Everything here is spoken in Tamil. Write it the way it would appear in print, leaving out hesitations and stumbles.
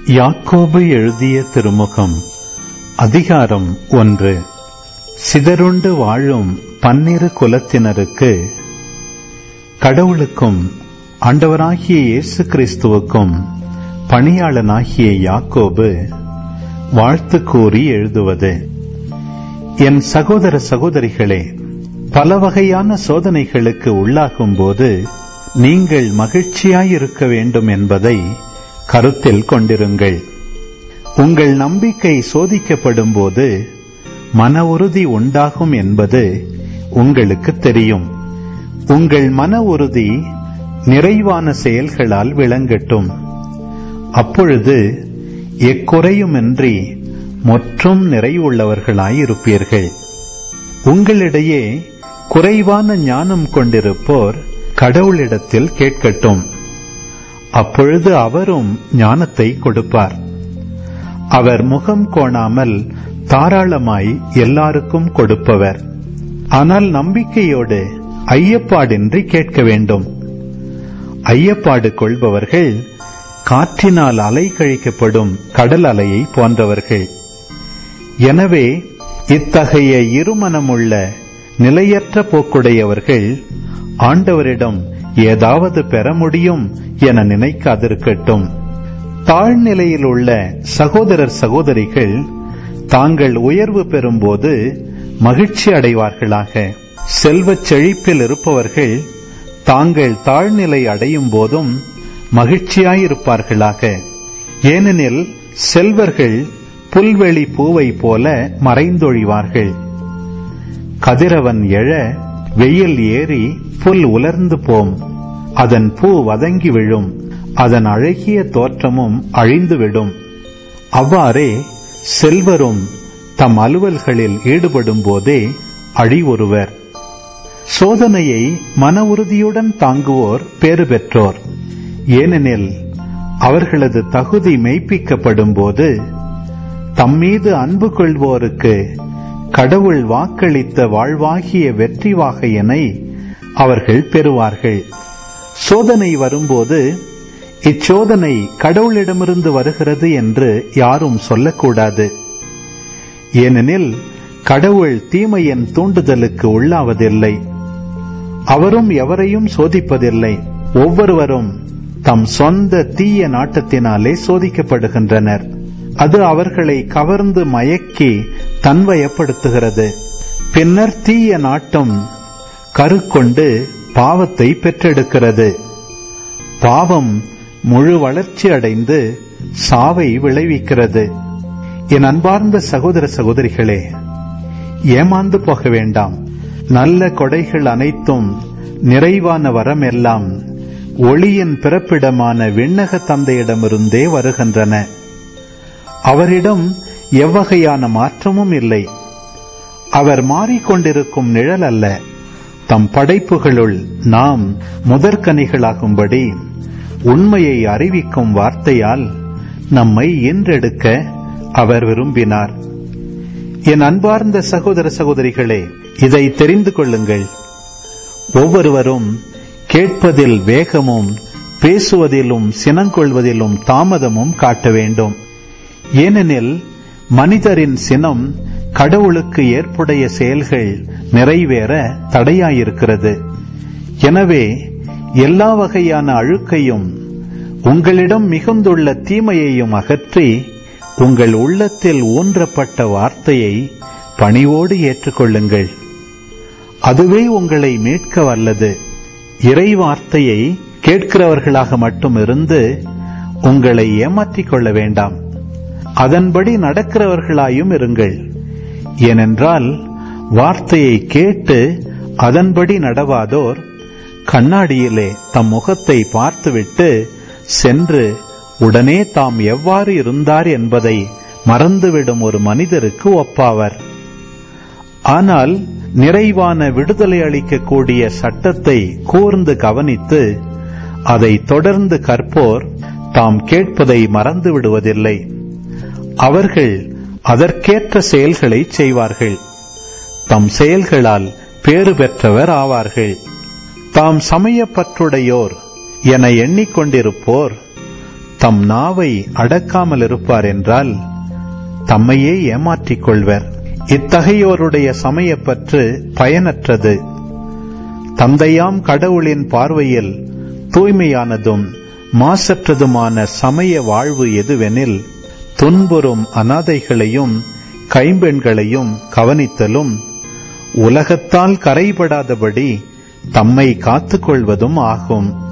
யாக்கோபு எழுதிய திருமுகம் அதிகாரம் 1. சிதறுண்டு வாழும் 12 குலத்தினருக்கு கடவுளுக்கும் ஆண்டவராகிய இயேசு கிறிஸ்துவுக்கும் பணியாளனாகிய யாக்கோபு வாழ்த்து கூறி எழுதுவது. என் சகோதர சகோதரிகளே, பல வகையான சோதனைகளுக்கு உள்ளாகும் போது நீங்கள் மகிழ்ச்சியாயிருக்க வேண்டும் என்பதை கருத்தில் கொண்டிருங்கள். உங்கள் நம்பிக்கை சோதிக்கப்படும் போது மன உறுதி உண்டாகும் என்பது உங்களுக்கு தெரியும். உங்கள் மன உறுதி நிறைவான செயல்களால் விளங்கட்டும். அப்பொழுது எக்குறையுமின்றி முற்றும் நிறைவுள்ளவர்களாயிருப்பீர்கள். உங்களிடையே குறைவான ஞானம் கொண்டிருப்போர் கடவுளிடத்தில் கேட்கட்டும். அப்பொழுது அவரும் ஞானத்தை கொடுப்பார். அவர் முகம் கோணாமல் தாராளமாய் எல்லாருக்கும் கொடுப்பவர். ஆனால் நம்பிக்கையோடு ஐயப்பாடின்றி கேட்க வேண்டும். ஐயப்பாடு கொள்பவர்கள் காற்றினால் அலை கழிக்கப்படும் கடல் அலையை போன்றவர்கள். எனவே இத்தகைய இருமனமுள்ள நிலையற்ற போக்குடையவர்கள் ஆண்டவரிடம் ஏதாவது பெற முடியும் என நினைக்காதிருக்கட்டும். தாழ்நிலையில் உள்ள சகோதரர் சகோதரிகள் தாங்கள் உயர்வு பெறும்போது மகிழ்ச்சி அடைவார்களாக. செல்வச் செழிப்பில் இருப்பவர்கள் தாங்கள் தாழ்நிலை அடையும் போதும் மகிழ்ச்சியாயிருப்பார்களாக. ஏனெனில் செல்வர்கள் புல்வெளி பூவை போல மறைந்தொழிவார்கள். கதிரவன் எழ வெயில் ஏறி புல் உலர்ந்து போம், அதன் பூ வதங்கி விழும், அதன் அழகிய தோற்றமும் அழிந்துவிடும். அவ்வாறே செல்வரும் தம் அலுவல்களில் ஈடுபடும் போதே அழிவுறுவர். சோதனையை மன உறுதியுடன் தாங்குவோர் பேறு பெற்றோர். ஏனெனில் அவர்களது தகுதி மெய்ப்பிக்கப்படும் போது தம்மீது அன்பு கொள்வோருக்கு கடவுள் வாக்களித்த வாழ்வாகிய வெற்றி வாகையினை அவர்கள் பெறுவார்கள். சோதனை வரும்போது இச்சோதனை கடவுளிடமிருந்து வருகிறது என்று யாரும் சொல்லக்கூடாது. ஏனெனில் கடவுள் தீமையின் தூண்டுதலுக்கு உள்ளாவதில்லை. அவரும் எவரையும் சோதிப்பதில்லை. ஒவ்வொருவரும் தம் சொந்த தீய நாட்டத்தினாலே சோதிக்கப்படுகின்றனர். அது அவர்களை கவர்ந்து மயக்கி தன்வயப்படுத்துகிறது. பின்னர் தீய நாட்டம் கருக்கொண்டு பாவத்தை பெற்றெடுக்கிறது. பாவம் முழு வளர்ச்சி அடைந்து சாவை விளைவிக்கிறது. என் அன்பார்ந்த சகோதர சகோதரிகளே, ஏமாந்து போக வேண்டாம். நல்ல கொடைகள் அனைத்தும் நிறைவான வரம் எல்லாம் ஒளியின் பிறப்பிடமான விண்ணக தந்தையிடமிருந்தே வருகின்றன. அவரிடம் எவ்வகையான மாற்றமும் இல்லை. அவர் மாறிக்கொண்டிருக்கும் நிழல் அல்ல. தம் படைப்புகளுள் நாம் முதற்கனிகளாகும்படி உண்மையை அறிவிக்கும் வார்த்தையால் நம்மை ஈன்றெடுக்க அவர் விரும்பினார். என் அன்பார்ந்த சகோதர சகோதரிகளே, இதை தெரிந்து கொள்ளுங்கள். ஒவ்வொருவரும் கேட்பதில் வேகமும் பேசுவதிலும் சினங்கொள்வதிலும் தாமதமும் காட்ட வேண்டும். ஏனெனில் மனிதரின் சினம் கடவுளுக்கு ஏற்புடைய செயல்கள் நிறைவேற தடையாயிருக்கிறது. எனவே எல்லா வகையான அழுக்கையும் உங்களிடம் மிகுந்துள்ள தீமையையும் அகற்றி உங்கள் உள்ளத்தில் ஊன்றப்பட்ட வார்த்தையை பணிவோடு ஏற்றுக்கொள்ளுங்கள். அதுவே உங்களை மீட்க வல்லது. இறை வார்த்தையை கேட்கிறவர்களாக மட்டும் இருந்து உங்களை ஏமாற்றிக் கொள்ள வேண்டாம். அதன்படி நடக்கிறவர்களாயும் இருங்கள். ஏனென்றால் வார்த்தையை கேட்டு அதன்படி நடவாதோர் கண்ணாடியிலே தம் முகத்தை பார்த்துவிட்டு சென்று உடனே தாம் எவ்வாறு இருந்தார் என்பதை மறந்துவிடும் ஒரு மனிதருக்கு ஒப்பாவர். ஆனால் நிறைவான விடுதலை அளிக்கக்கூடிய சட்டத்தை கூர்ந்து கவனித்து அதை தொடர்ந்து கற்போர் தாம் கேட்பதை மறந்து விடுவதில்லை. அவர்கள் அதற்கேற்ற செயல்களை செய்வார்கள். தம் செயல்களால் பேறு பெற்றவர் ஆவார்கள். தாம் சமயப்பற்றுடையோர் என எண்ணிக்கொண்டிருப்போர் தம் நாவை அடக்காமல் இருப்பார் என்றால் தம்மையே ஏமாற்றிக் கொள்வர். இத்தகையோருடைய சமயப்பற்று பயனற்றது. தந்தையாம் கடவுளின் பார்வையில் தூய்மையானதும் மாசற்றதுமான சமய வாழ்வு எதுவெனில், துன்புறும் அனாதைகளையும் கைம்பெண்களையும் கவனித்தலும் உலகத்தால் கரைபடாதபடி தம்மை காத்துக்கொள்வதும் ஆகும்.